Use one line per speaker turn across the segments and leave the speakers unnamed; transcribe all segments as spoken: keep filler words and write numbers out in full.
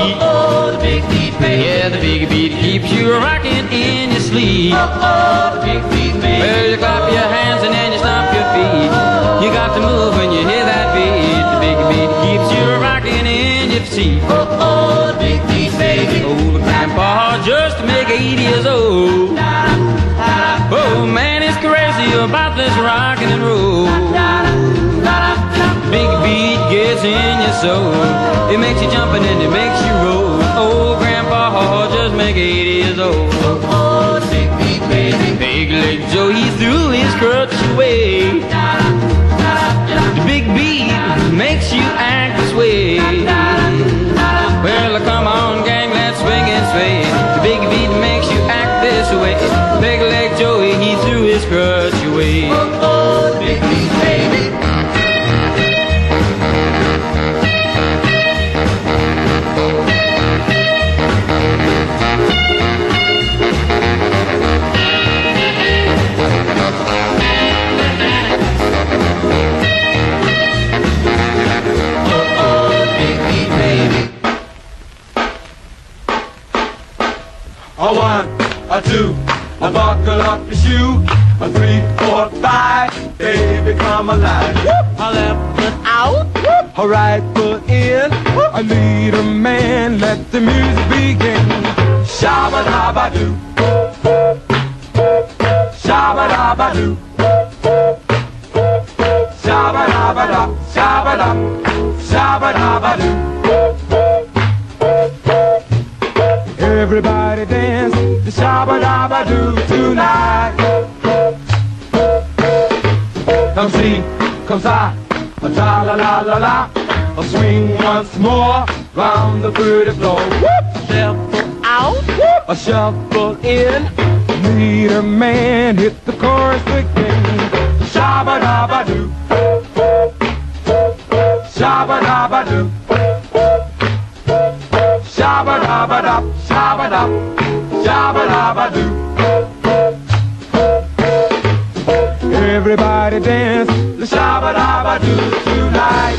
beat.
Oh, the big beat, baby.
Yeah, the big beat keeps you rocking in your sleep.
Oh, the big beat, baby.
Well, you clap your hands and then you stomp your feet. You got to move when you hear that beat. The big beat keeps you rocking in your seat.
Oh, oh, the big beat, baby.
Old grandpa just make eighty years old. Oh man, it's crazy about this rockin' and roll. Big beat gets in your soul. It makes you jump and then it makes you roll. Old grandpa just make eighty years old.
Oh, the big beat, baby.
Big leg Joe, he threw his crutch away. The big beat makes you act this way. Well, come on, gang, let's swing and sway. The big beat makes you act this way. Big leg Joey, he threw his crutch away.
Oh, the big beat, baby.
A one, a two, a buckle up your shoe. A three, four, five, baby, come alive. A left foot out, a right foot in. A leader man, let the music begin. Shabba-dabba-doo, shabba-dabba-doo, shabba-dabba-da, shabba-da, shabba-dabba-doo. Everybody dance the shabba-dabba-doo tonight. Come see, come sa, a tra-la-la-la-la. A swing once more round the pretty floor. A shuffle out, a shuffle in. Leader man hit the chorus again. Shabba-dabba-doo, shabba-dabba-doo, shabba-dabba-da, shabba-da, shabba-dabba-doo. Everybody dance the shabba-dabba-doo tonight.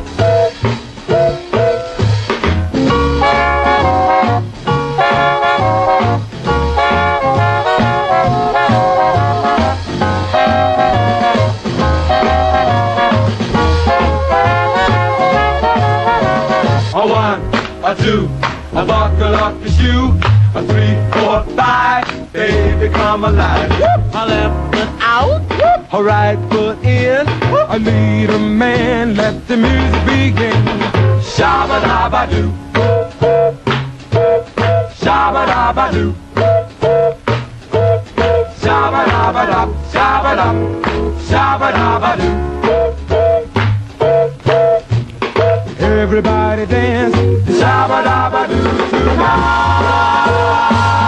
A one, a two, a buckle up your shoe. A three, four, five, baby, come alive. A left foot out, a right foot in. A leader man, let the music begin. Shabba-dabba-doo, shabba-dabba-doo, shabba-dabba-da, shabba-da, shabba-dabba-doo. Everybody dance the shabba-dabba-doo tonight.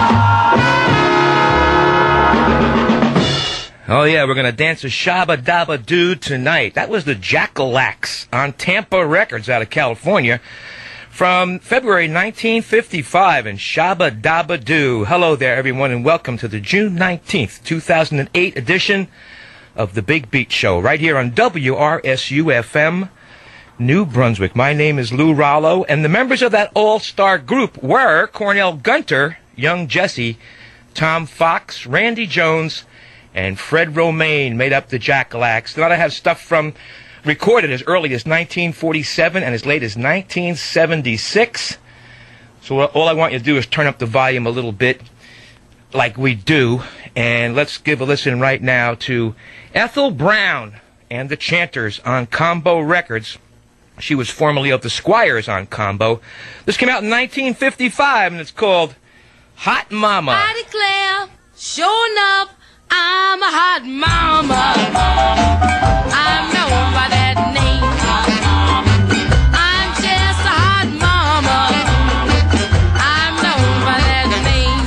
Oh yeah, we're gonna dance a shabba-dabba-doo tonight. That was the Jackalax on Tampa Records out of California from February nineteen fifty-five, and Shabba-dabba-doo. Hello there, everyone, and welcome to the June nineteenth, two thousand eight edition of the Big Beat Show, right here on W R S U F M, New Brunswick. My name is Lou Rollo, and the members of that all-star group were Cornell Gunter, Young Jesse, Tom Fox, Randy Jones, and Fred Romaine made up the Jackalax. Now I have stuff from recorded as early as nineteen forty-seven and as late as nineteen seventy-six. So all I want you to do is turn up the volume a little bit like we do, and let's give a listen right now to Ethel Brown and the Chanters on Combo Records. She was formerly of the Squires on Combo. This came out in nineteen fifty-five, and it's called Hot Mama.
I declare, sure enough, I'm a hot mama. I'm known by that name. I'm just a hot mama. I'm known by that name.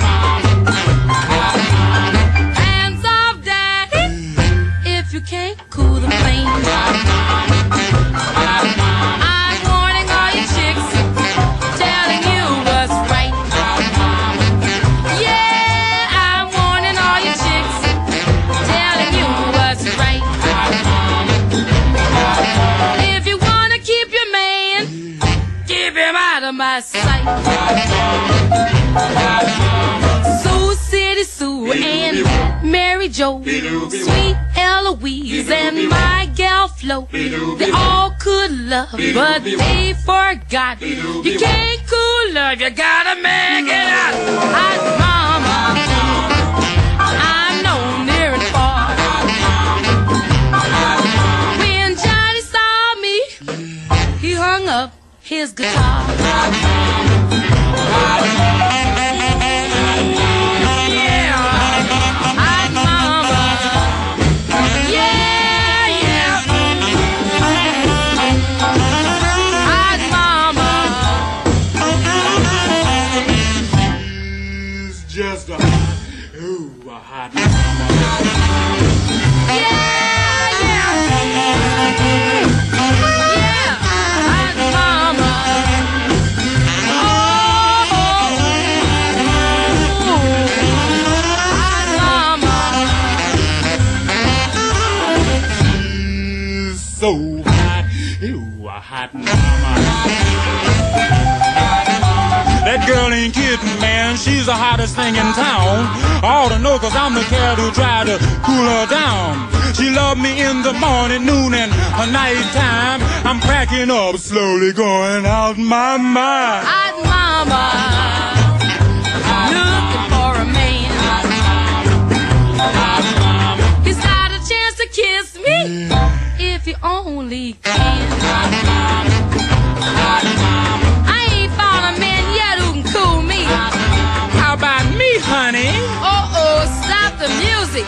Hands off, daddy, if you can't cool the flame. I'm warning all you chicks, telling you what's right. Yeah, I'm warning all you chicks, telling you what's right. Sioux City Sue and Mary Jo, Sweet Eloise and my gal Flo. They all could love, but they forgot. You can't cool love, you gotta make it out. Hot mama, I'm no near and far. When Johnny saw me, he hung up his guitar.
Just a, ooh, a hot mama.
Yeah, yeah. Yeah, hot mama. Oh, hot mama.
She's so hot, ooh, a hot mama. That girl ain't kidding, man. She's the hottest thing in town. I ought to know, cause I'm the cat who tried to cool her down. She loved me in the morning, noon, and her nighttime. I'm cracking up, slowly going out my mind.
Hot mama, looking for a man. He's got a chance to kiss me, if he only can. I ain't found a man yet who can cool me.
How about me, honey?
Uh-oh, stop the music.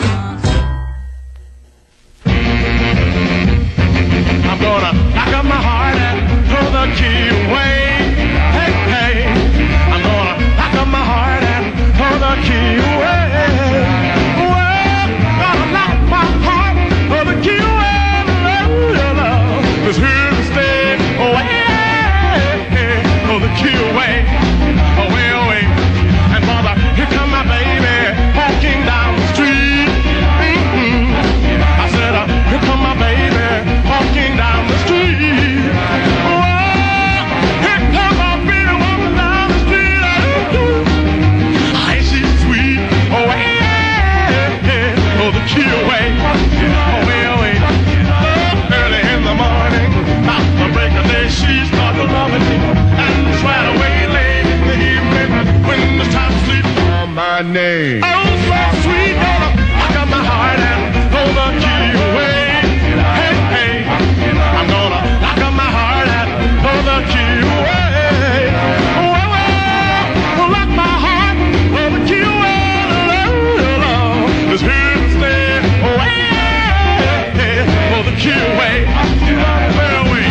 I'm gonna knock up my heart and throw the key away. Hey, hey. I'm gonna knock up my heart and throw the key away. Well, gonna knock my heart, throw the key away. Cause here to stay away. Throw the key away. Away, away. And mother, here come my baby walking down the street. Mm-hmm. I said, uh, here come my baby walking down the street. Oh, here come my baby walking down the street. Oh, ain't she sweet? Oh, yeah. Oh, the key away. Away, away. Oh, early in the morning, about the break of day, she started loving me. And it's right away late in the evening when it's time to sleep. My name. Oh, so sweet, gonna lock up my heart and throw the key away. Hey, hey, I'm gonna lock up my heart and throw the key away. Oh, oh, oh, lock my heart, throw the key away. It's here to stay away. Throw the key away. Well, wait.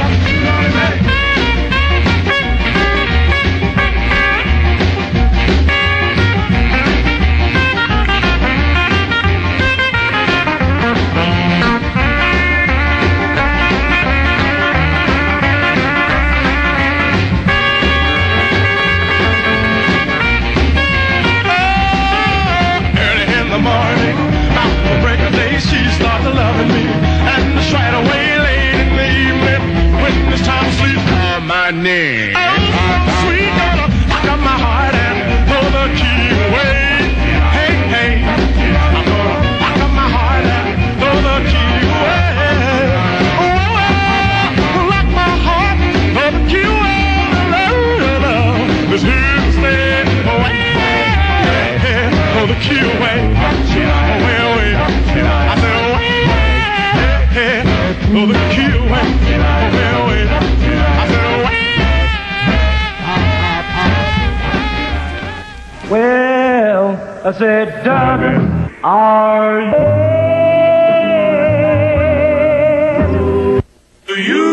My name. Oh, so sweet, gonna lock up my heart and throw the key away. Hey, hey, I'm gonna lock up my heart and throw the key away. Oh, oh, lock my heart, throw the key away. This here to stay away. Throw the key away. Away, away. I said away. Throw the key away. Away, away. I said away.
Well, I said, darling, are you?
You.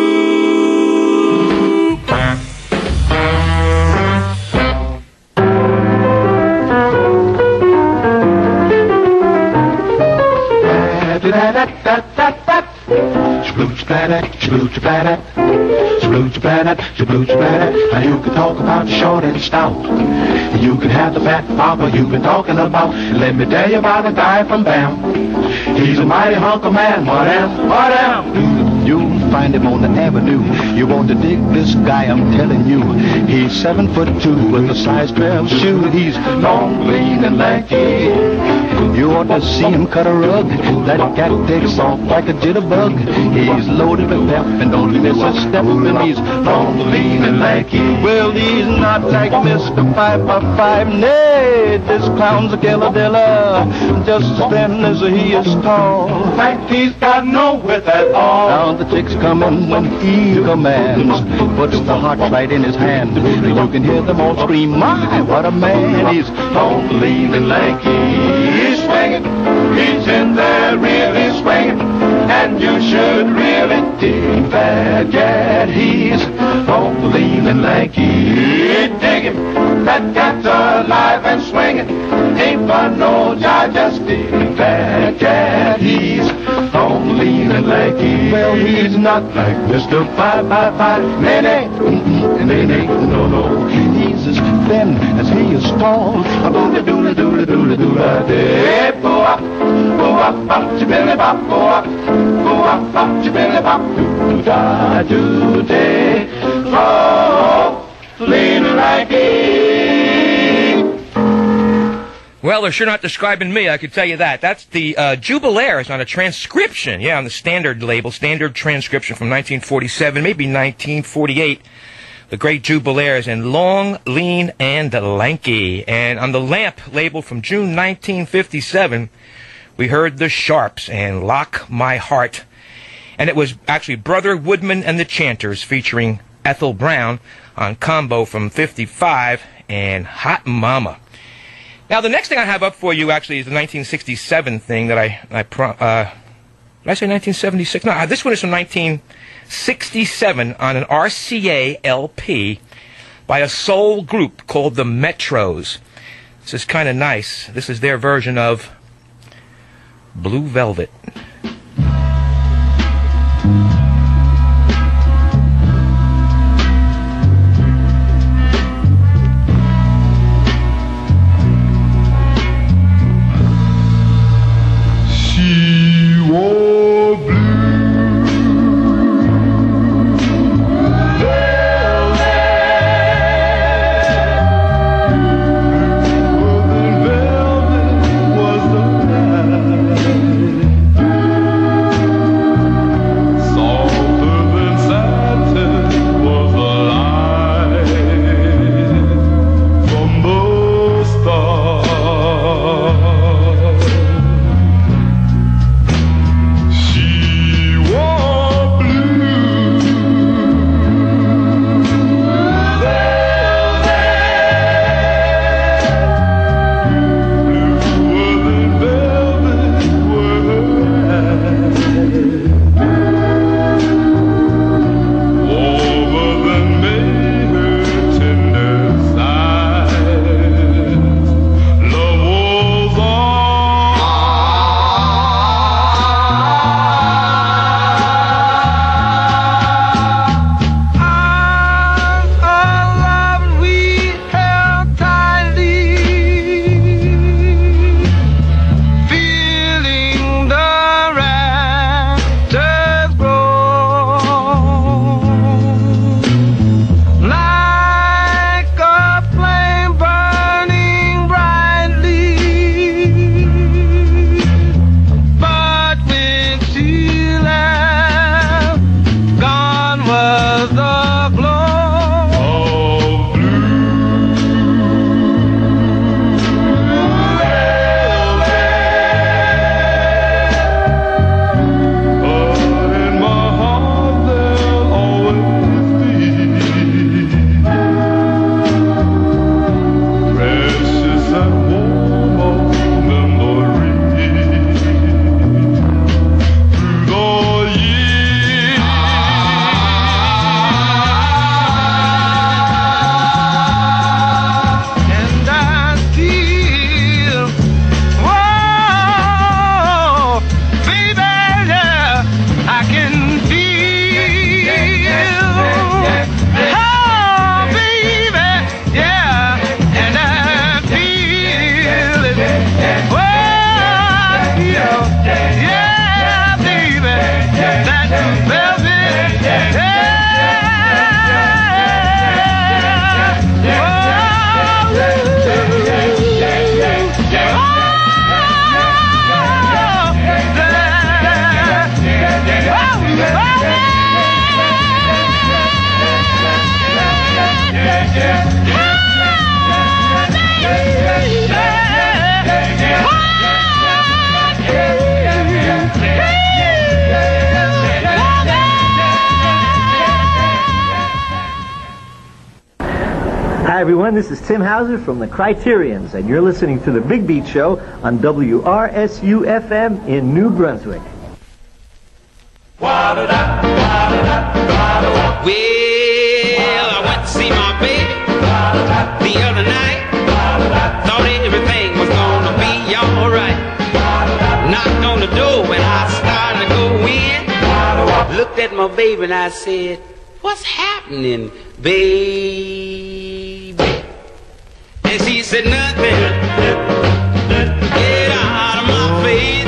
Splooch-a-planet, splooch-a-planet, splooch-a-planet. Now you can talk about the short and stout. You can have the fat papa you've been talking about. Let me tell you about a guy from Bam. He's a mighty hunk of man. What am? What am? you'll find him on the avenue. You want to dig this guy, I'm telling you. He's seven foot two with a size twelve shoe. He's long, lean, and lanky. You ought to see him cut a rug. That cat takes off like a jitterbug. He's loaded with pep and don't miss a step. And he's long, lean, and lanky. Well, he's not like Mister Five by Five. Nay, this clown's a killadilla. Just as thin as he is tall.
In fact, he's got no width at all.
Now the chick's coming when he commands. Puts the heart right in his hand. You can hear them all scream, my, what a man. He's long, lean, and lanky.
He's swinging, he's in there really swinging, and you should really dig that cat. He's long, lean, and lanky. Dig him, that cat's alive and swinging. Ain't fun, no, I just dig that cat. He's long, lean, and lanky. Well, he's not like Mister Five by Five. Nay, nay, mm-mm, nay, nay, no, no.
He's as thin as he is tall.
A boola doola doola doola doola day. Boo up, boo up, bop, chibilly bop, boo up, boo up, bop, chibilly bop, doo da doo day. Oh, lean like it.
Well, they're sure not describing me, I can tell you that. That's the uh, Jubilaires on a transcription, yeah, on the Standard label, Standard transcription from nineteen forty-seven, maybe nineteen forty-eight. The great Jubilaires and Long, Lean, and Lanky. And on the Lamp label from June nineteen fifty-seven, we heard the Sharps and Lock My Heart. And it was actually Brother Woodman and the Chanters featuring Ethel Brown on Combo from fifty-five and Hot Mama. Now, the next thing I have up for you actually is the nineteen sixty-seven thing that I, I pro, uh, did I say nineteen seventy-six? No, this one is from nineteen sixty-seven on an R C A L P by a soul group called the Metros. This is kind of nice. This is their version of Blue Velvet.
Yeah, baby, that velvet.
everyone. This is Tim Hauser from the Criterions, and you're listening to The Big Beat Show on W R S U F M in New Brunswick.
Well, I went to see my baby the other night. Thought everything was gonna be alright. Knocked on the door when I started to go in. Looked at my baby and I said, "What's happening, baby?" And she said, "Nothing. Get out of my face."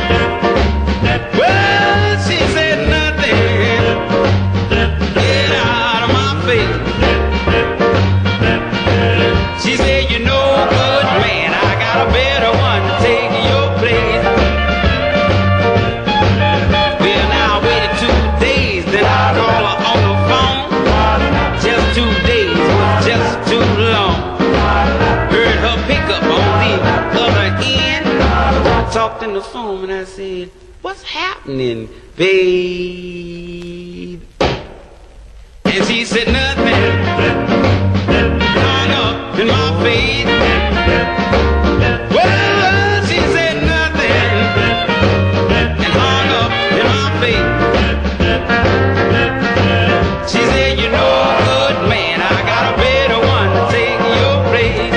Well, she said, "Nothing. Get out of my face." She said, "You're no good, man. I got a better one to take your place." Well, now I waited two days, then I called her on the phone. Just two days was just too long. Heard her pickup on the other end. Talked in the phone and I said, "What's happening, babe?" And she said, "Nothing." Hung up in my face. Well, she said nothing and hung up in my face. She said, "You're no good, man. I got a better one to take your place."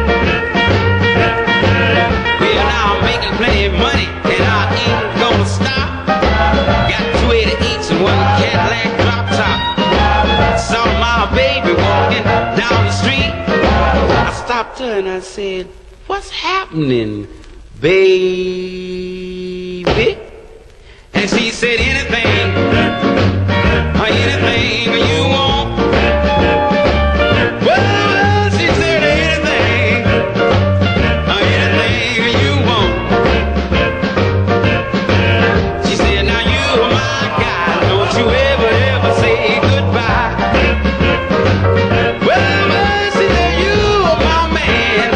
Well, now I'm making plenty of money and I ain't gonna stop. Got two eighty-eights and one Cadillac drop top. Saw my baby walking down the street. I stopped her and I said, "What's happening, baby?" And she said, "Anything, or anything you want." Well, she said, "Anything, or anything you want." She said, "Now you're my guy, don't you ever, ever say goodbye." Well, she said, "You're my man.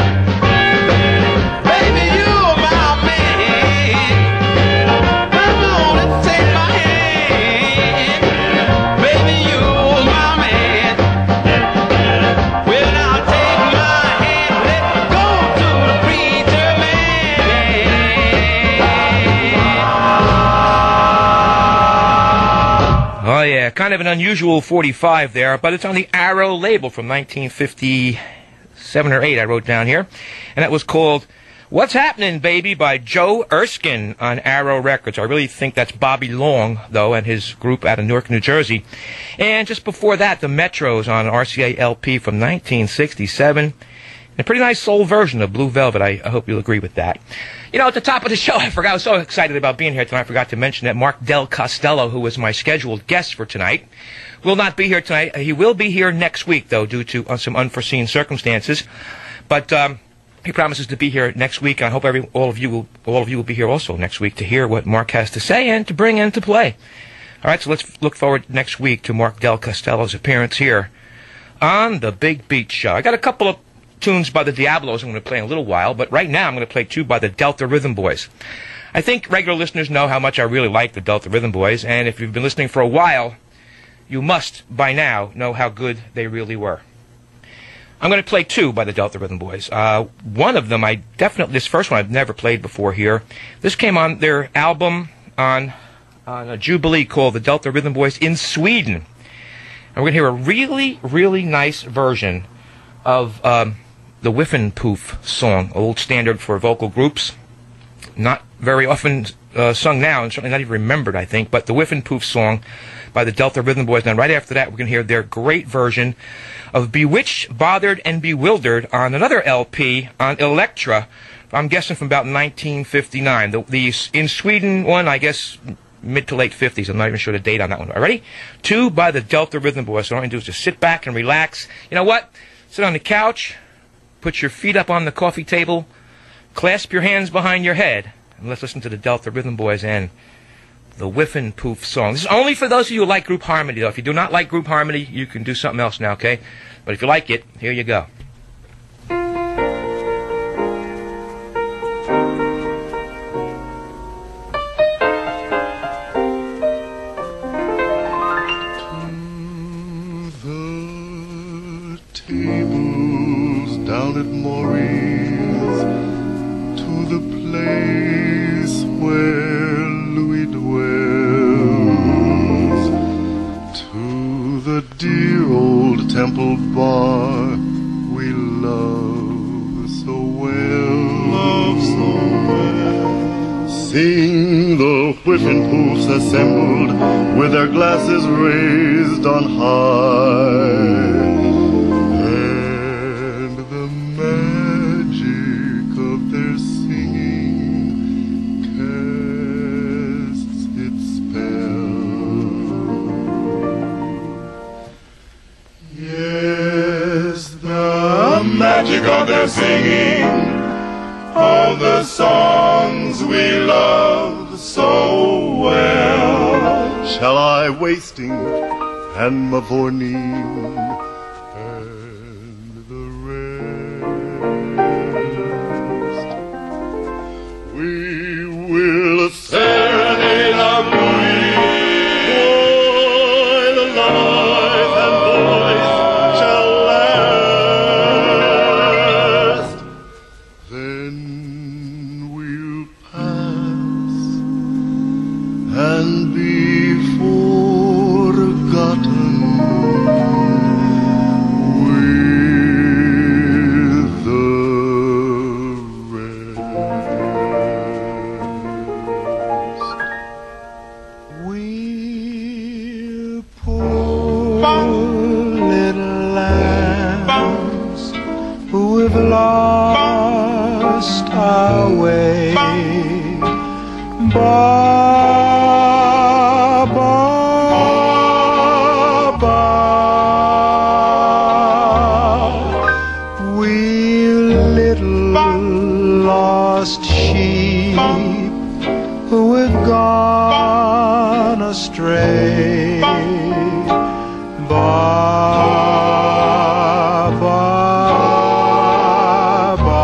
Baby, you're my man. Come on and take my hand. Baby, you're my man. Well, now take my hand, let's go to the preacher man."
Oh, yeah, kind of an unusual forty-five there, but it's on the Arrow label from nineteen fifty-seven or eight, I wrote down here. And that was called "What's Happening, Baby" by Joe Erskine on Arrow Records. I really think that's Bobby Long, though, and his group out of Newark, New Jersey. And just before that, the Metros on R C A L P from nineteen sixty-seven. A pretty nice soul version of Blue Velvet. I, I hope you'll agree with that. You know, at the top of the show, I forgot, I was so excited about being here tonight, I forgot to mention that Mark Del Costello, who was my scheduled guest for tonight, will not be here tonight. He will be here next week, though, due to uh, some unforeseen circumstances. But um, he promises to be here next week, and I hope every, all of you will, all of you will be here also next week to hear what Mark has to say and to bring into play. All right, so let's look forward next week to Mark Del Costello's appearance here on the Big Beat Show. I got a couple of tunes by the Diablos I'm going to play in a little while, but right now I'm going to play two by the Delta Rhythm Boys. I think regular listeners know how much I really like the Delta Rhythm Boys, and if you've been listening for a while, you must, by now, know how good they really were. I'm going to play two by the Delta Rhythm Boys. Uh, one of them, I definitely, this first one I've never played before here. This came on their album on, on a Jubilee called the Delta Rhythm Boys in Sweden. And we're going to hear a really, really nice version of um, the Whiffenpoof song, old standard for vocal groups. Not very often uh, sung now, and certainly not even remembered, I think, but the Whiffenpoof song by the Delta Rhythm Boys. And right after that, we're going to hear their great version of Bewitched, Bothered, and Bewildered on another L P on Elektra, I'm guessing from about nineteen fifty-nine. The, the In Sweden one, I guess, mid to late fifties. I'm not even sure the date on that one. All right, ready? Two by the Delta Rhythm Boys. So all you do is just sit back and relax. You know what? Sit on the couch, put your feet up on the coffee table, clasp your hands behind your head, and let's listen to the Delta Rhythm Boys and the Whiffenpoof song. This is only for those of you who like group harmony, though. If you do not like group harmony, you can do something else now, okay? But if you like it, here you go.
To the table simple bar we love so well. Love so well. Seeing the whipping poofs assembled with their glasses raised on high, and the magic of their singing casts its spell. Yes, the magic of their singing, all the songs we love so well. Shall I wasting and Mavourneen and the rest? We will serenade our queen, while the life and voice shall last. Then we'll pass and be forgotten with the rest. We're poor little lambs who've lost our way. Ba, ba, ba. We're little lost sheep who have gone astray. Ba, ba, ba.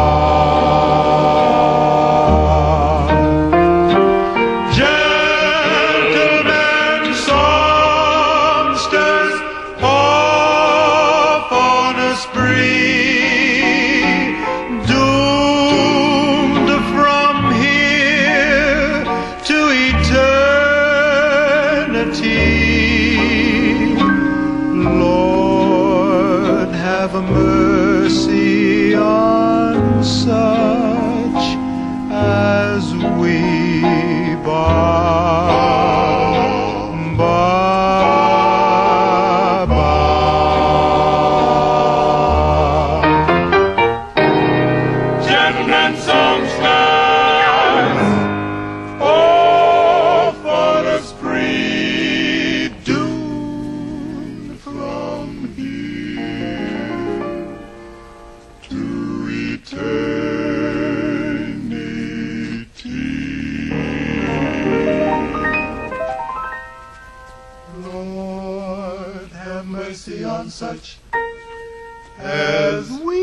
Gentlemen songsters off on a spree, doomed from here to eternity. Lord, have mercy on such as we. Ba, ba, ba. Gentlemen songsters, off on a spree, doomed from here to eternity. Lord, have mercy on such as we.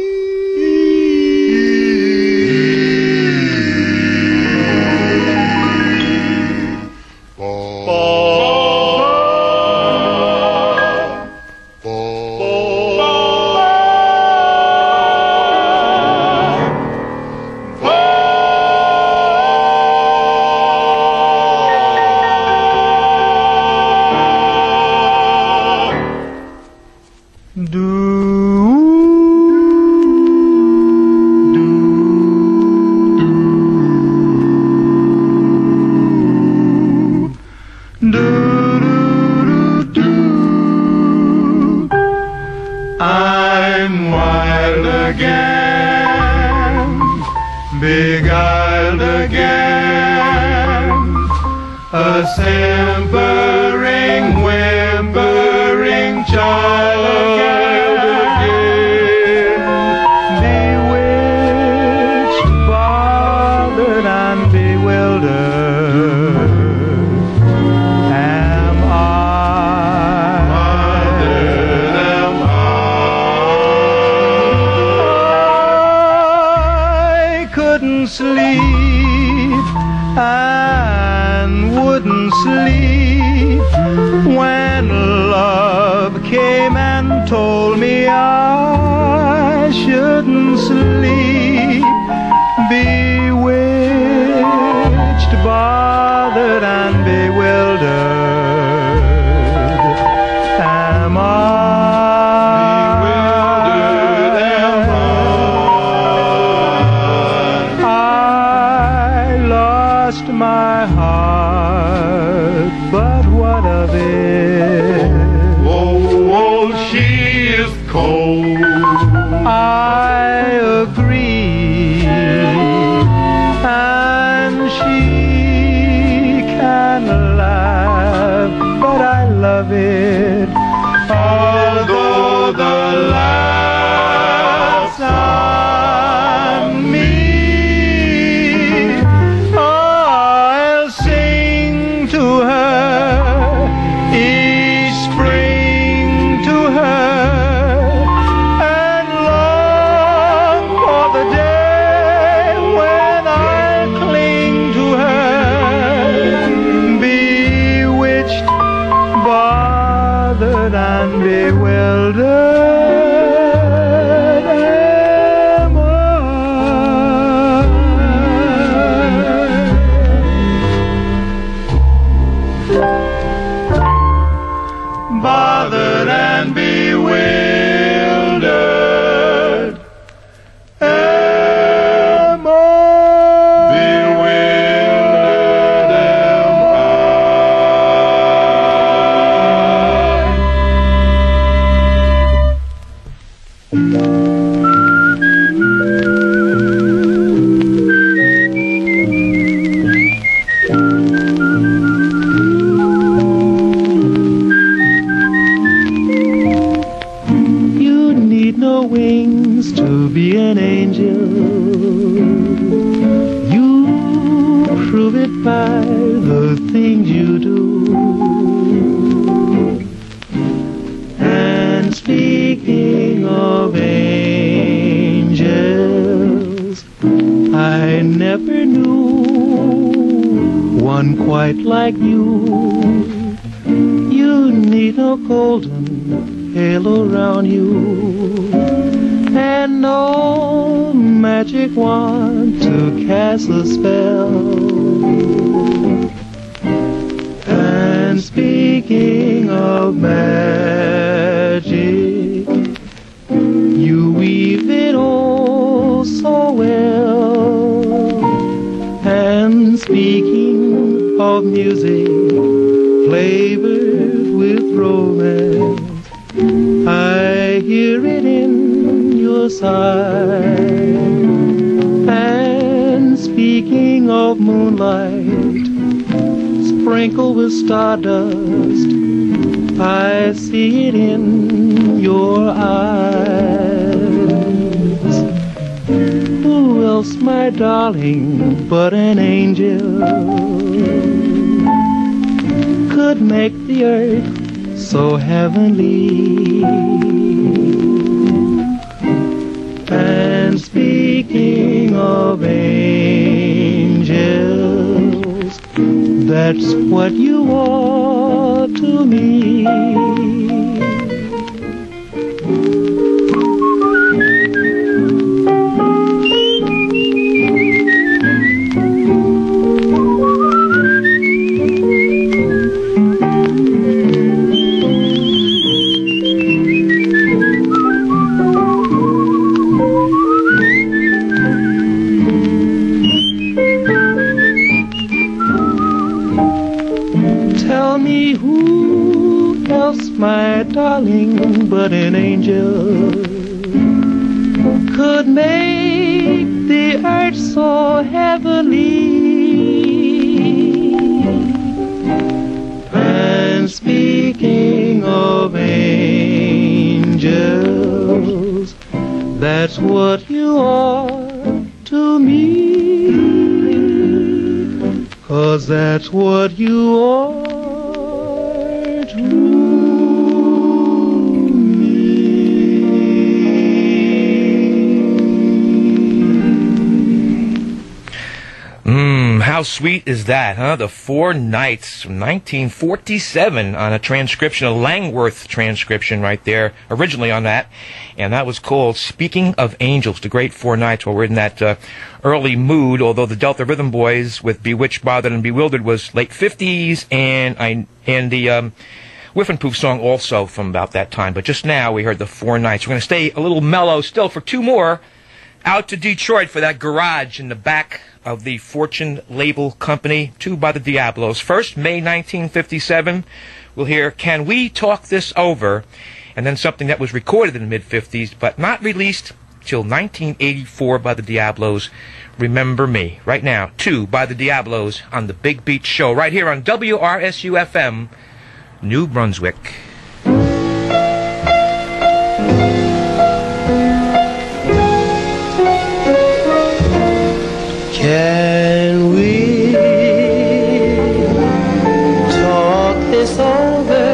I'm wild again, beguiled again, a simpering, whimpering child again, bewitched, bothered, and bewildered. Am I? Bothered am I? I couldn't sleep and wouldn't sleep when love came and told me I shouldn't sleep. Bewitched, bothered, and bewildered am I.
of it. Although the laughs on me, I'll sing to her each spring to her, and long for the day when I cling to her, bewitched, bothered, and bewildered. Am I. Bothered and bewildered. Am I. Bewildered am You need no wings to be an angel. You prove it by the things you do. And speaking of angels, I never knew one quite like you. You need no golden halo around you, and no magic wand to cast a spell. And speaking of magic, you weave it all so well. And speaking of music flavored with romance, I hear it in your sigh. And speaking of moonlight sprinkled with stardust, I see it in your eyes. Who else, my darling, but an angel could make the earth so heavenly? And speaking of angels, that's what you are to me. Tell me who else, my darling, but an angel could make the earth so heavenly. And speaking of angels, that's what you are to me. 'Cause that's what you are to
Mmm, how sweet is that, huh? The Four Nights from nineteen forty-seven on a transcription, a Langworth transcription right there, originally on that. And that was called Speaking of Angels, the Great Four Nights. Well, we're in that uh, early mood, although the Delta Rhythm Boys with Bewitched, Bothered, and Bewildered was late fifties, and I and the um, Whiffenpoof song also from about that time. But just now we heard the Four Nights. We're going to stay a little mellow still for two more. Out to Detroit for that garage in the back of the Fortune Label Company, Two by the Diablos. First, May nineteen fifty-seven, we'll hear Can We Talk This Over? And then something that was recorded in the mid-fifties, but not released till nineteen eighty-four by the Diablos, Remember Me. Right now, Two by the Diablos on the Big Beat Show, right here on W R S U F M, New Brunswick.
Can we talk this over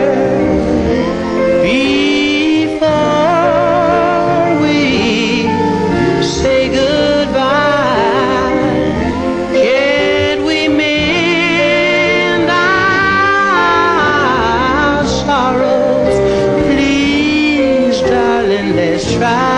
before we say goodbye? Can we mend our sorrows? Please, darling, let's try.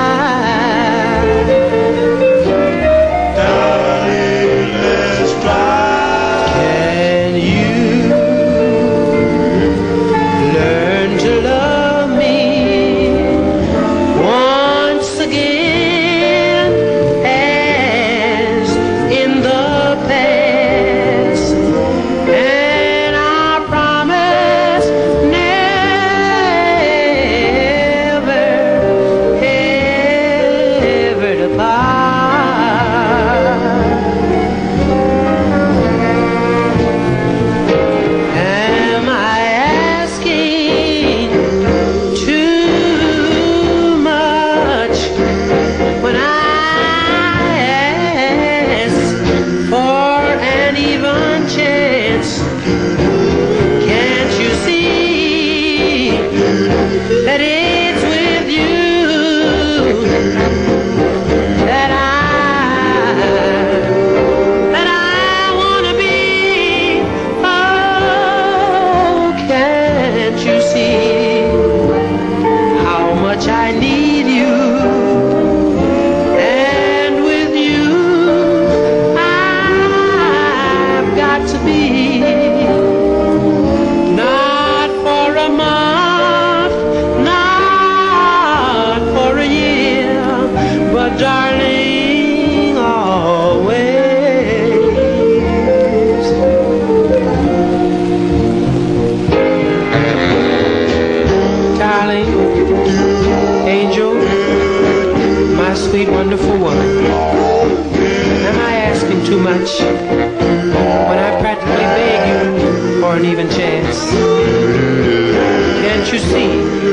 Wonderful woman. Am I asking too much when I practically beg you for an even chance? Can't you see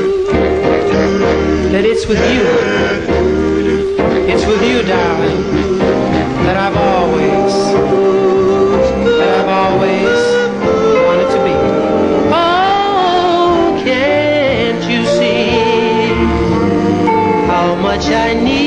that it's with you, it's with you, darling, that I've always, that I've always wanted to be? Oh, can't you see how much I need?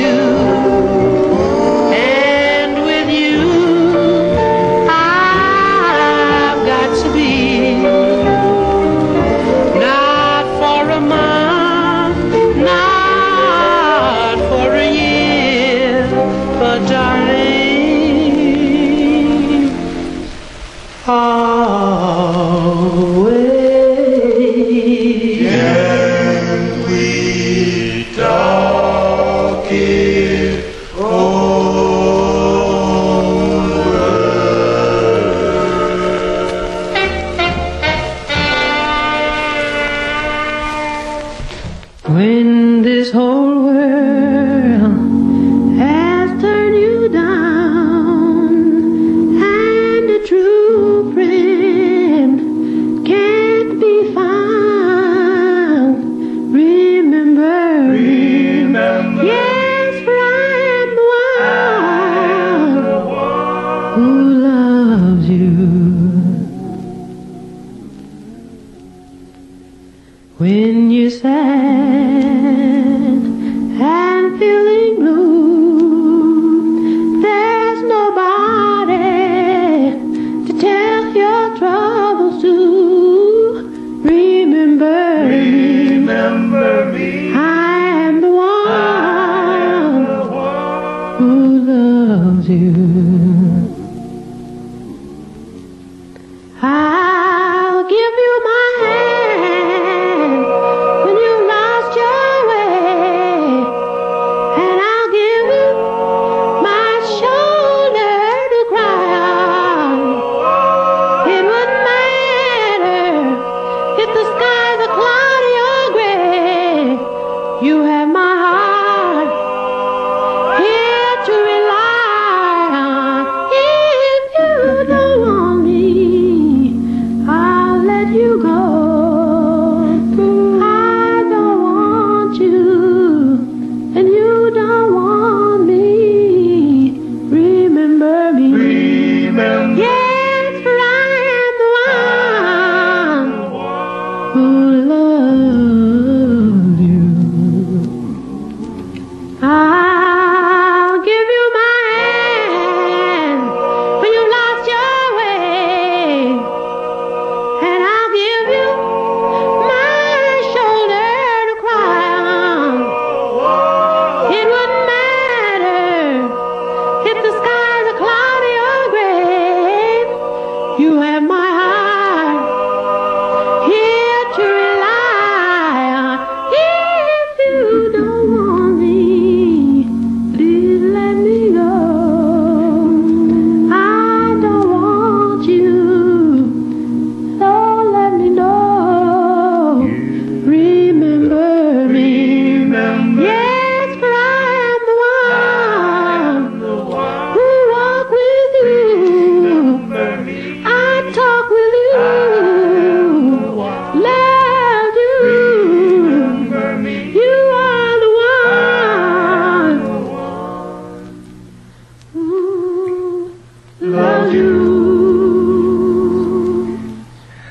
When this whole world has turned you down and a true friend can't be found, remember, remember me. Yes, for I am the one who loves you. When you're sad and feeling blue, there's nobody to tell your troubles to. Remember, remember me. I am the one, the one who loves you. I'll give you my hand when you lost your way, and I'll give you my shoulder to cry on. It wouldn't matter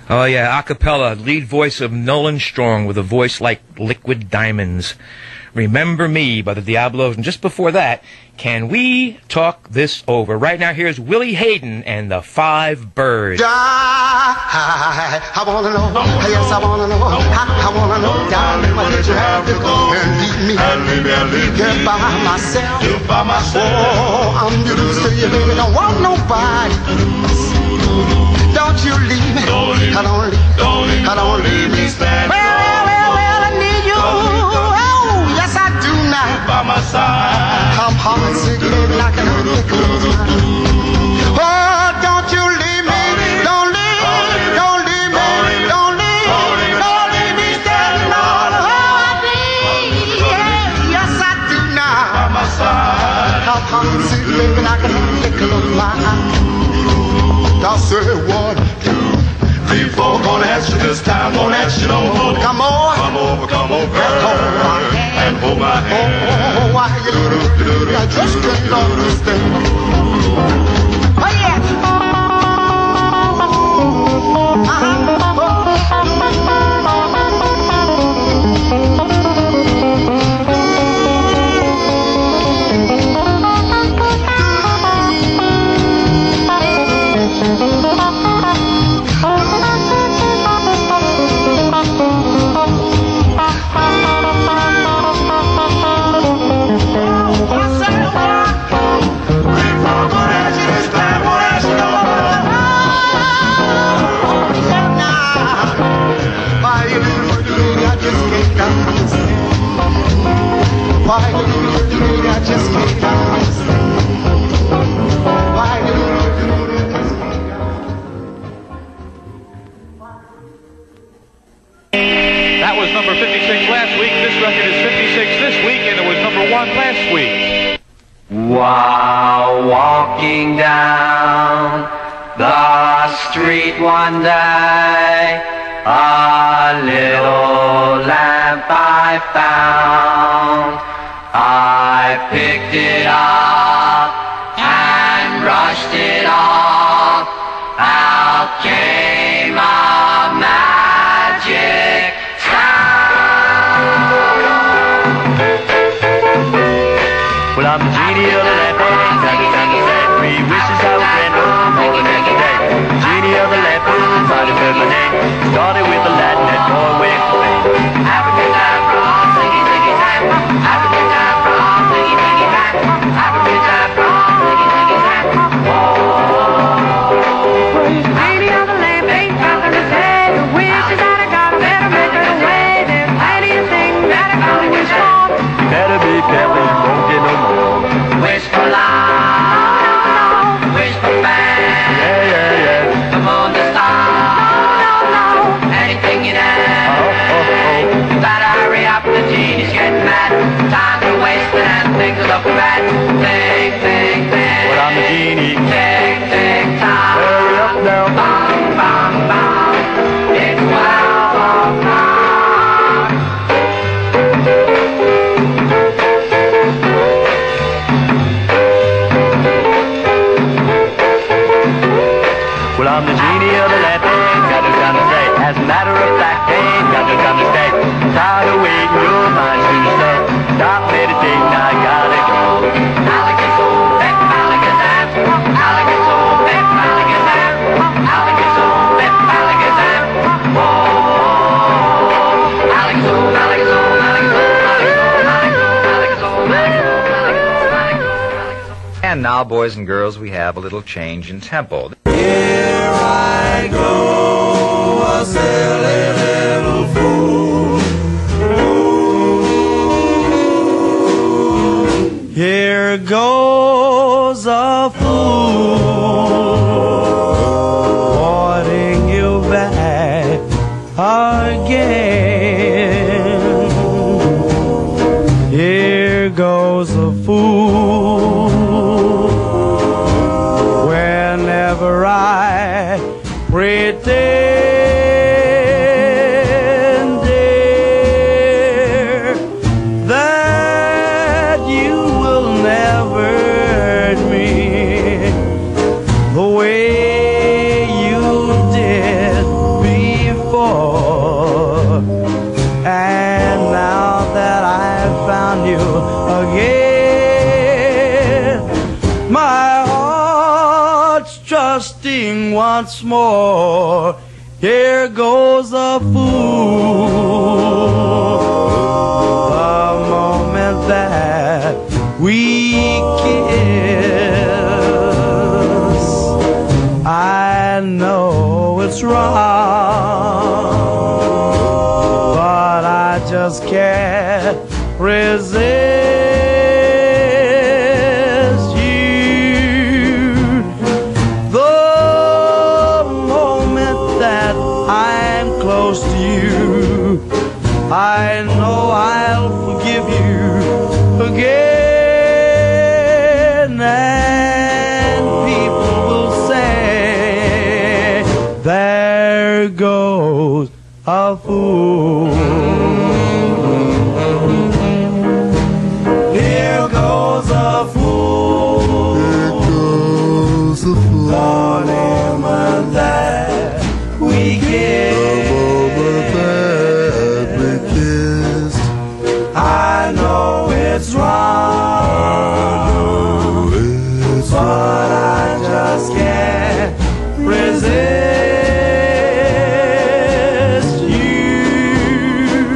Oh, yeah, a cappella, lead voice of Nolan Strong with a voice like liquid diamonds. Remember Me by the Diablos. And just before that, Can We Talk This Over? Right now, here's Willie Hayden and the Five Birds.
I, I wanna know, yes, I wanna know, I, I wanna know, darling, why did you have to go and leave me, leave here by myself, oh, I'm used to you, baby, don't want nobody, don't you leave me, I don't leave, I don't leave me, well, well, well, well, I need you, oh, yes, I do now, by my side, I'm homesick, baby, I can hardly close my eyes, oh, don't you leave me, don't leave, don't leave me, don't leave, don't leave me standing all alone, yes, I do now, by my side, I'm homesick, baby, I can hardly close my eyes. I said one, two, three, four. Gonna ask you this time, gonna ask you no more. Come on, come over, come over, and hold my hand. Oh, oh, why you do, do, do, I just can't understand. Oh yeah. Why do you do it? I just can't understand. Why do you do it?
That was number fifty-six last week. This record is fifty-six this week, and it was number one last week.
While walking down the street one day, a little lamp I found. I picked it up and brushed it off. Out came a magic sound.
Well, I'm the genie of the lamp, and got it down to say three wishes I would grant no more than today. Genie of the lamp, might have heard my name. Started with the Latin and Norway explained. Abracadabra, ziggy ziggy zap. Abracadabra, ziggy ziggy zap. Abracadabra, ziggy ziggy zap. Oh, genie of the lamp ain't nothing to say. The wishes that I got better make it away. There's plenty of things that I can wish for. You better be careful, you won't get no more. Wish for love, wish for fame. Yeah, yeah, yeah. The moon, the stars, anything you name. Oh, oh, oh. You gotta hurry up, the genie's getting mad. Time's a wasting and things are looking bad. Think, think, think. Well, I'm the genie. Tick, tick, time. Hurry up now. Bum, bum, bum. It's twelve o'clock. Well, I'm the genie of the lamp, ain't got no time to say. As a matter of fact, ain't got no time to stay. Tired of waiting, your mind's too slow. Stop meditating, I gotta go. Alakazoo, pep, alakazam. Alakazoo, pep, alakazam. Alakazoo, pep, alakazam. Oh, alakazoo, alakazoo, alakazoo, alakazoo, alakazoo, alakazoo.
And now, boys and girls, we have a little change in tempo.
Here I go, a silly little fool.
Here goes a fool wanting you back again. Here goes a fool whenever I pretend, dear, that you will never hurt me the way you did
once more. Here goes a fool. The moment that we kiss, I know it's wrong, but I just can't resist you. The moment that I'm close to you, I know I'll forgive you again, and people will say, there goes a fool. Here goes a fool. Here goes a fool. The moment that we kiss. I know it's wrong, but I just can't resist you.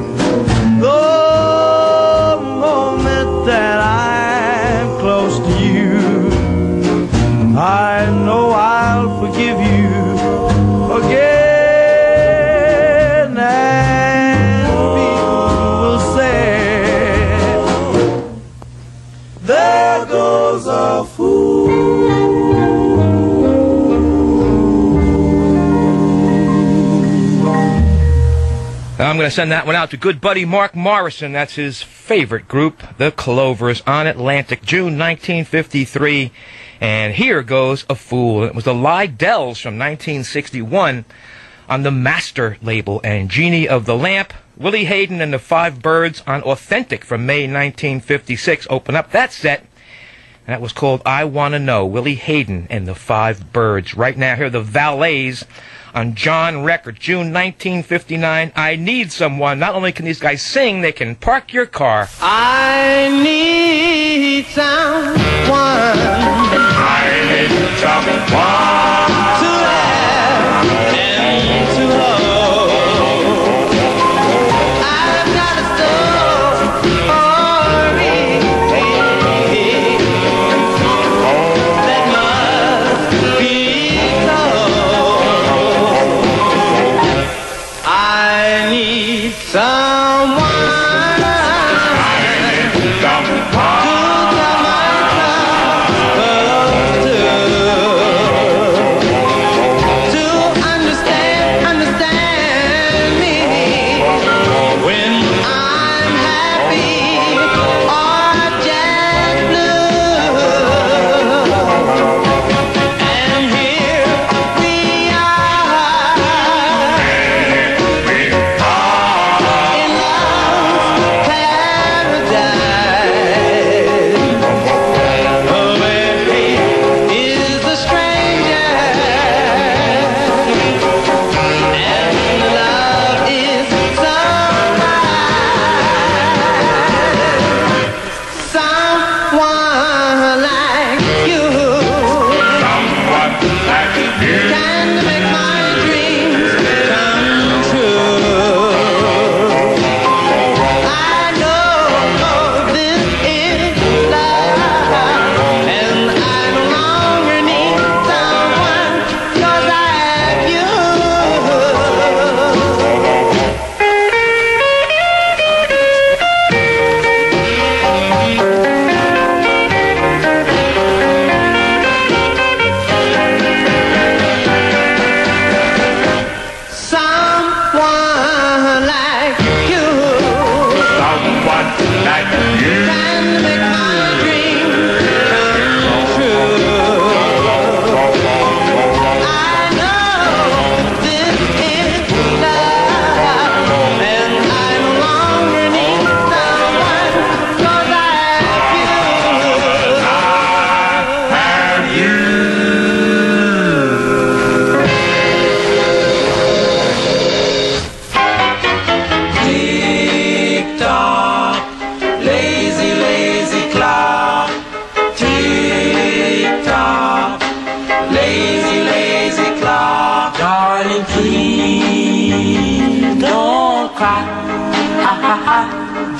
The moment that I'm close to you, I know I'll forgive you again. There goes a fool.
I'm going to send that one out to good buddy Mark Morrison. That's his favorite group, the Clovers, on Atlantic, June nineteen fifty-three. And here goes a fool. It was the Lydells from nineteen sixty-one on the Master label, and Genie of the Lamp, Willie Hayden and the Five Birds on Authentic from May nineteen fifty-six open up that set. And that was called I Wanna Know, Willie Hayden and the Five Birds. Right now, here are the Valets on John Record, June nineteen fifty-nine. I Need Someone. Not only can these guys sing, they can park your car.
I need someone. I need someone to laugh and to hold. I've got a story that must be told. I need someone.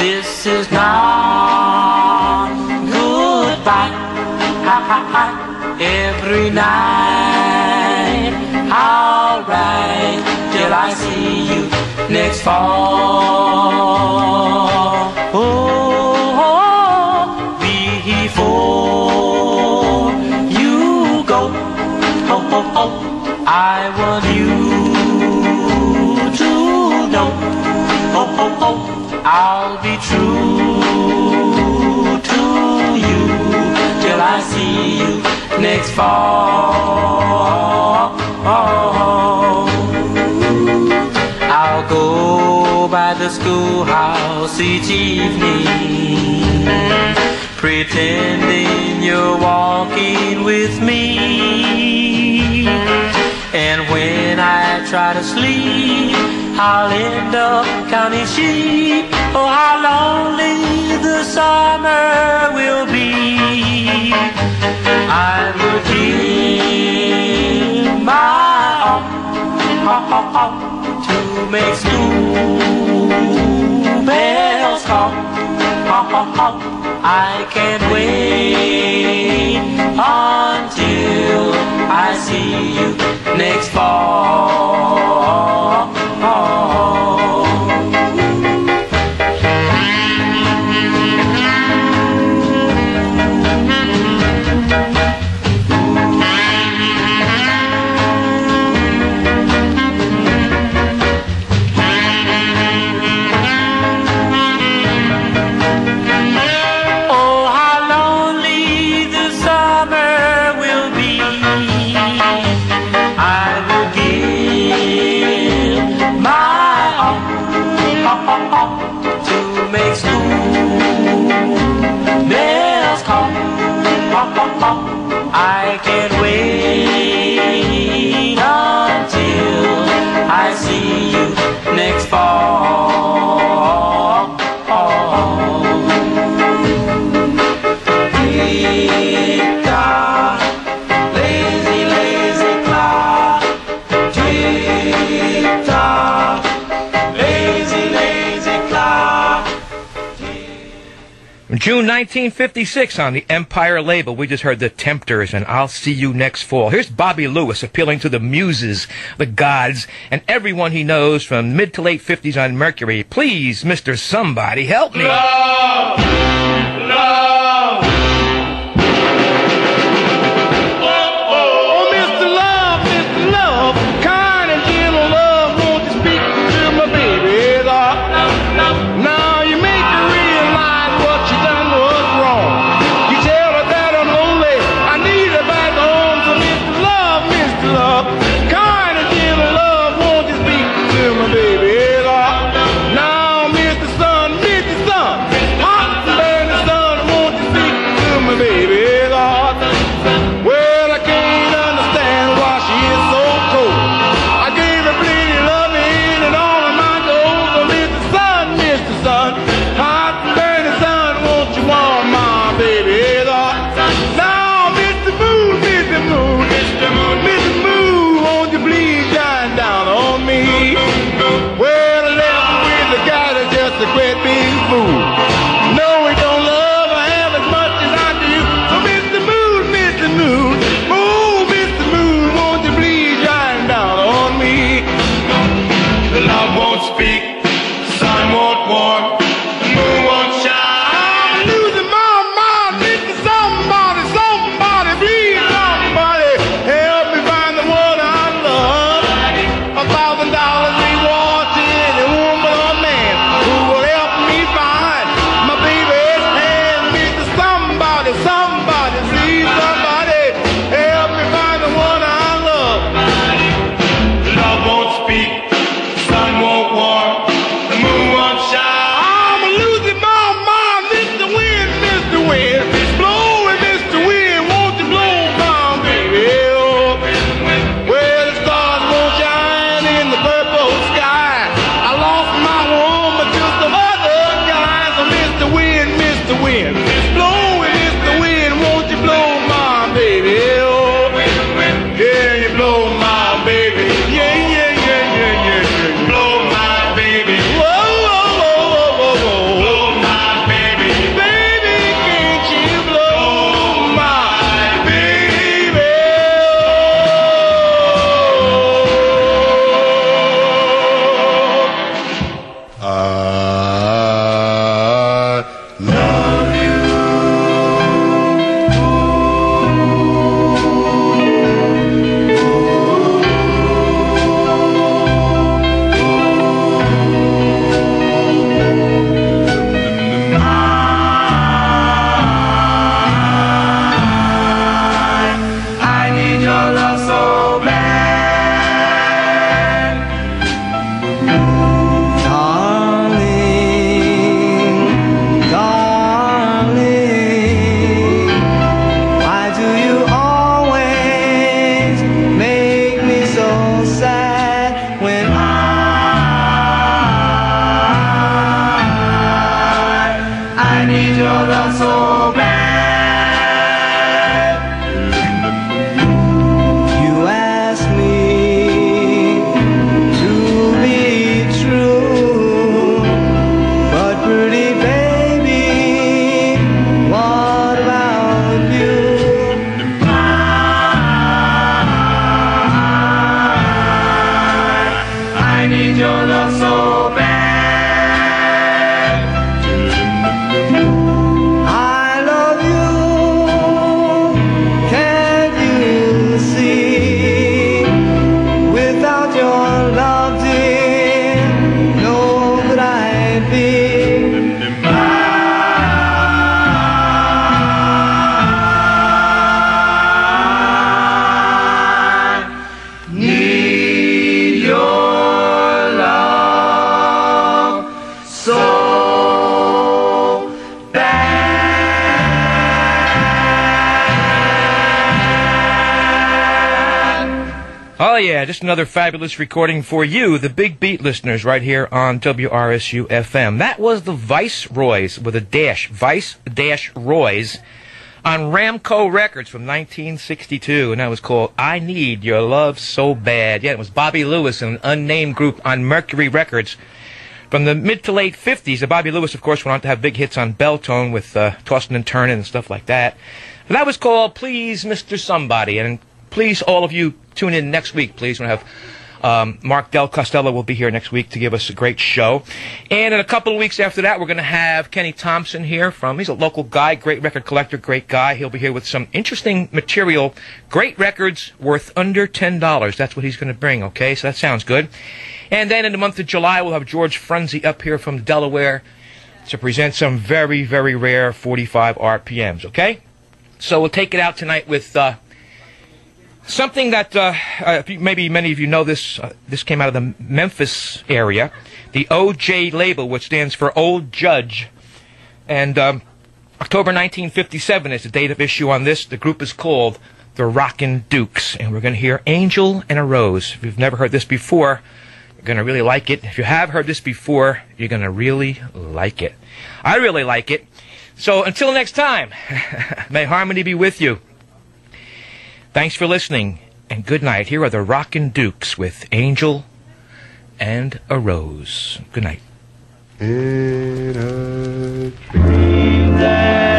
This is not goodbye. Every night I'll ride till I see you next fall. Oh, before you go, oh, oh, oh, I want you to know, oh, oh, oh, I'll be true to you till I see you next fall. Oh, I'll go by the schoolhouse each evening, pretending you're walking with me. And when I try to sleep, I'll end up counting sheep. Oh, how lonely the summer will be. I will give my all, all, all, all to make school bells call. Oh, oh, oh, I can't wait until I see you next fall. Oh. I can't wait until I see you next fall. Tick-tock, lazy, lazy clock. Tick-tock, lazy, lazy clock.
June nineteen fifty-six on the Empire label, we just heard The Tempters and I'll See You Next Fall. Here's Bobby Lewis appealing to the muses, the gods, and everyone he knows from mid to late fifties on Mercury. Please, Mister Somebody, help me.
Love, love. Oh, oh, Mister Love, Mister Love, kind and gentle love, won't you speak to my baby? Love, love. Now you make her realize what you done was wrong. You tell her that I'm lonely, I need her back home. So Mister Love, Mister Love, kind and gentle love, won't you speak to my baby? Love, now Mister Sun, Mister Sun, hot and burning sun, won't
Oh, yeah, just another fabulous recording for you, the Big Beat listeners, right here on W R S U F M. That was the Viceroys with a dash, Vice-Roys, on Ramco Records from nineteen sixty-two, and that was called I Need Your Love So Bad. Yeah, it was Bobby Lewis and an unnamed group on Mercury Records from the mid to late fifties. And Bobby Lewis, of course, went on to have big hits on Belltone with uh, Tossin and Turnin and stuff like that. But that was called Please Mister Somebody, and please, all of you, tune in next week, please. We're going to have um, Mark Del Costello will be here next week to give us a great show. And in a couple of weeks after that, we're going to have Kenny Thompson here from, he's a local guy, great record collector, great guy. He'll be here with some interesting material, great records worth under ten dollars. That's what he's going to bring, okay? So that sounds good. And then in the month of July, we'll have George Frenzy up here from Delaware to present some very, very rare forty-five R P Ms, okay? So we'll take it out tonight with uh, something that uh, uh, maybe many of you know this. Uh, this came out of the Memphis area. The O J label, which stands for Old Judge. And um, October nineteen fifty-seven is the date of issue on this. The group is called the Rockin' Dukes. And we're going to hear Angel and a Rose. If you've never heard this before, you're going to really like it. If you have heard this before, you're going to really like it. I really like it. So until next time, may harmony be with you. Thanks for listening, and good night. Here are the Rockin' Dukes with Angel and a Rose. Good night.
In a dream that